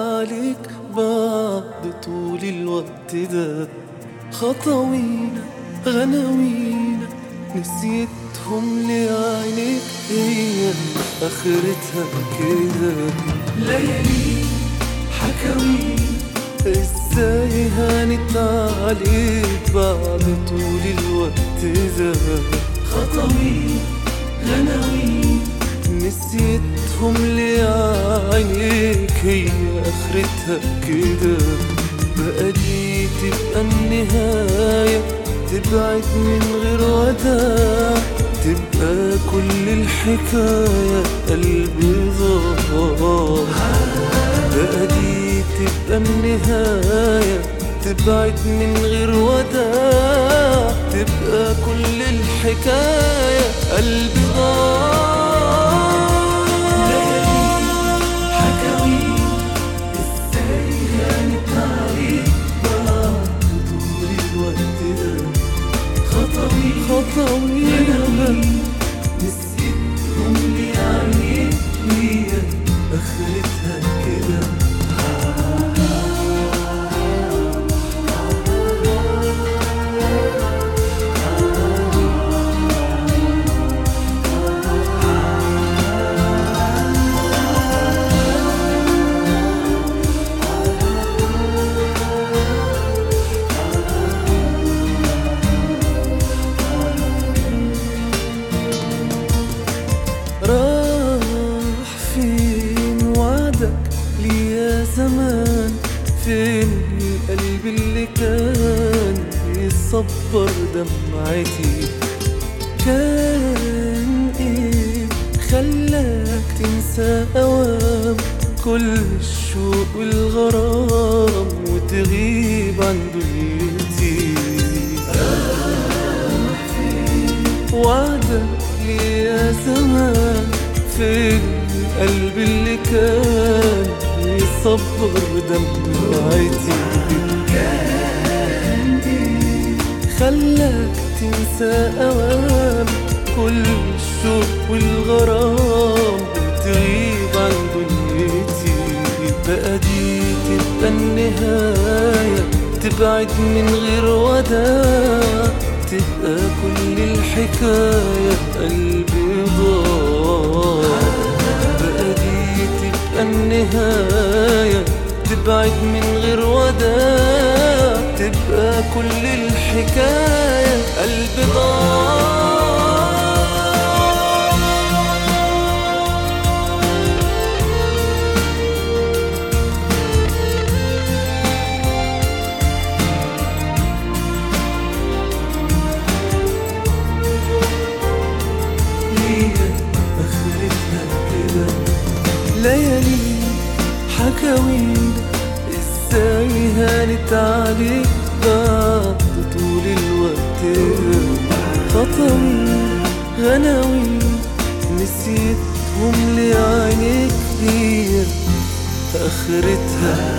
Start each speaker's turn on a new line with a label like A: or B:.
A: عليك بعد طول الوقت ده. خطوينا غناوينا نسيتهم لعينيك، هي آخرتها كده. ليالي حكاوينا ازاي هانت عليك بعد طول الوقت ده. خطوينا غناوينا نسيتهم لعينيك، هي آخرتها كده. بقى دي تبقى النهاية، تبعد من غير وداع، تبقى كل الحكاية قلبي ضاع. بقى دي تبقى النهاية، تبعد من غير وداع، تبقى كل الحكاية قلبي ضاع. خطوينا نسيتهم لعينيك، هي آخرتها كده. راح فين وعدك لي يا زمان؟ فين القلب اللي كان بيصبر دمعتي؟ كان ايه خلاك تنسى اوام كل الشوق والغرام وتغيب عن دنيتي؟ راح فين وعدك لي يا زمان؟ فين القلب اللي كان يصبر دمعتي؟ كان ايه خلاك تنسى اوام كل الشوق والغرام وتغيب عن دنيتي؟ بقى دي تبقى النهاية، تبعد من غير وداع، تبقى كل الحكاية قلبي ضاع. بقى دي تبقى النهاية، تبعد من غير وداع، تبقى كل الحكاية قلبي ضاع. ليالي حكاوينا ازاي هانت عليك بعد طول الوقت. خطوينا غناوينا نسيتهم لعينيك، هي آخرتها